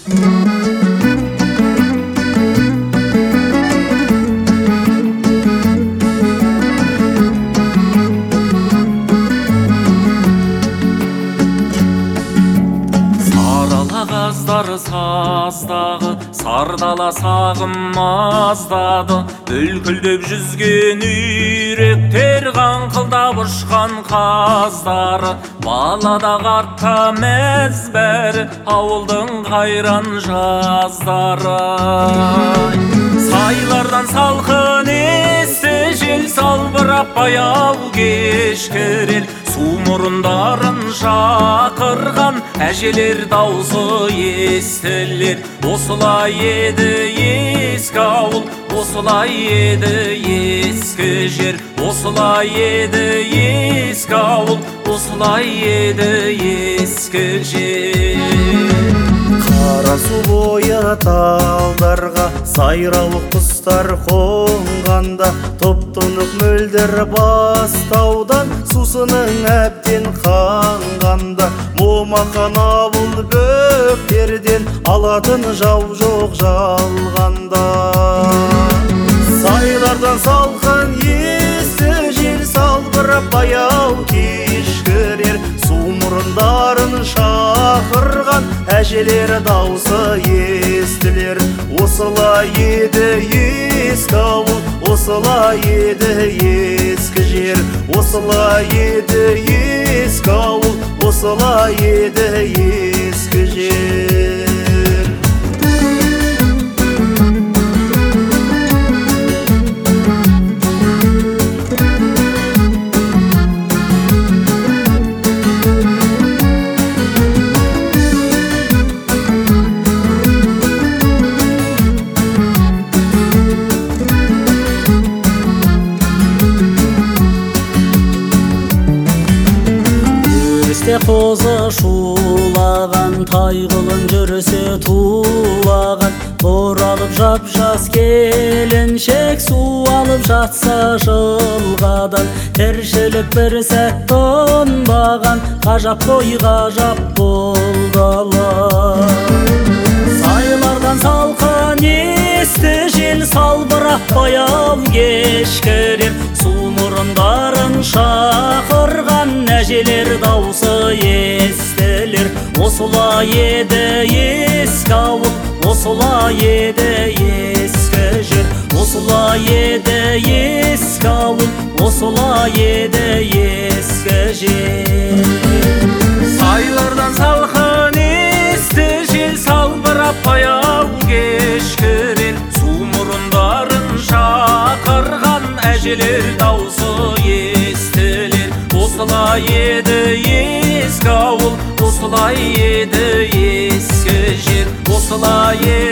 Қағаздар саздағы сардала сағым маздады, бүлкілдеп жүзген үйректер қаңқылдап ұшқан қаздары, балада қартта мәз бәрі ауылдың қайран жаздары. Сайлардан салқын есті жел салбырап баяу кешкірер, су мұрындарын шақырған әжелер даусы естілер. Осылай еді ескі ауыл, осылай еді ескі жер, осылай еді ескі ауыл, осылай еді ескі жер. Қара су бойы талдарға сайрауық құстар қонғанда, топ-тонық мөлдір бастаудан сусының әбден қанғанда, момақан ауыл бөктерден алатын жау жоқ жалғанда. Сайлардан салқын есті жел салбырап баяу кешкірер, су мұрындарын шақырған әжелер даусы естілер. Осылай еді ескі ауыл, осылай еді ескі жер, осылай еді ескі ауыл, осылай еді ескі жер. Қозы шулаған, тайғылын жүрсе тулаған, оралып жап-жас келіншек су алып жатса жылғадан, тіршілік бір сәт тынбаған, ғажап қой ғажап болдала. Сайлардан салқын есті жел салбырап баяу кешкірер, су мұрындарын шақырған әжелер даусы естілер. Осылай еді ескі ауыл, осылай еді ескі жер, осылай еді ескі ауыл, осылай еді ескі жер. Сайлардан салқын есті жел салбырап баяу кешкірер, су мұрындарын шақырған әжелер даусы естілер. Осылай еді ескі ауыл, осылай еді ескі жер, осылай